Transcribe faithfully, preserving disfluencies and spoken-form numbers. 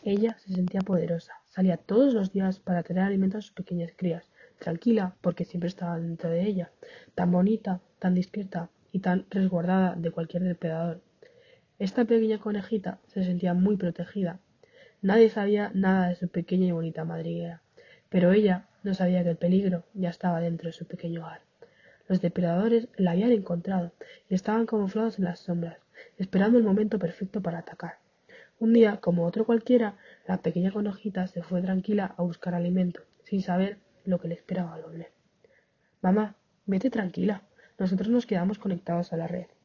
Ella se sentía poderosa, salía todos los días para traer alimento a sus pequeñas crías, tranquila porque siempre estaba dentro de ella, tan bonita, tan discreta y tan resguardada de cualquier depredador. Esta pequeña conejita se sentía muy protegida. Nadie sabía nada de su pequeña y bonita madriguera, pero ella no sabía que el peligro ya estaba dentro de su pequeño hogar. Los depredadores la habían encontrado y estaban camuflados en las sombras, esperando el momento perfecto para atacar. Un día, como otro cualquiera, la pequeña conejita se fue tranquila a buscar alimento, sin saber lo que le esperaba al hombre. Mamá, vete tranquila, nosotros nos quedamos conectados a la red.